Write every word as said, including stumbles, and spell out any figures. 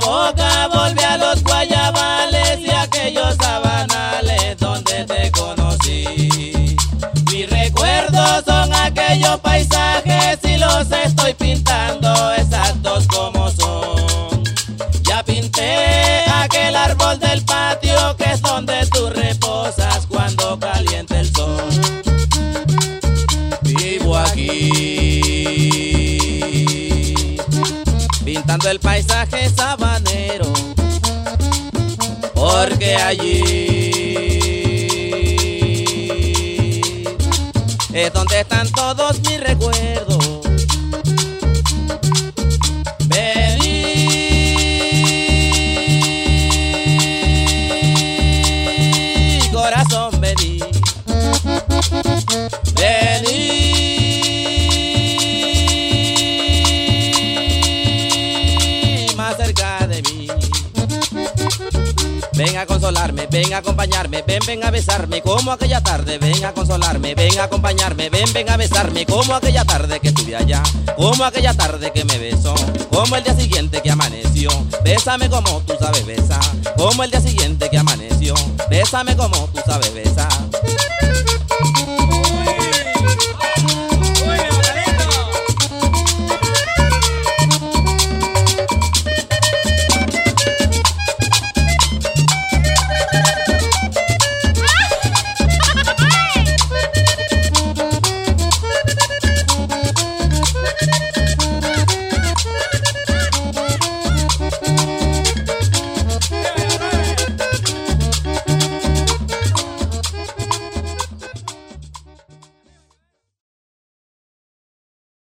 boca volví a los guayabales y aquellos sabanales donde te conocí. Mis recuerdos son aquellos paisajes y los estoy pintando exactos como son. Ya pinté aquel árbol del patio que es donde tú reposas cuando calienta el sol. Vivo aquí pintando el paisaje sabanero, porque allí es donde están todos mis recuerdos. Vení, corazón, vení. Vení más cerca de mí. Ven a consolarme, ven a acompañarme, ven, ven a besarme como aquella tarde. Ven a consolarme, ven a acompañarme, ven, ven a besarme como aquella tarde que estuve allá, como aquella tarde que me besó, como el día siguiente que amaneció. Bésame como tú sabes besar, como el día siguiente que amaneció. Bésame como tú sabes besar.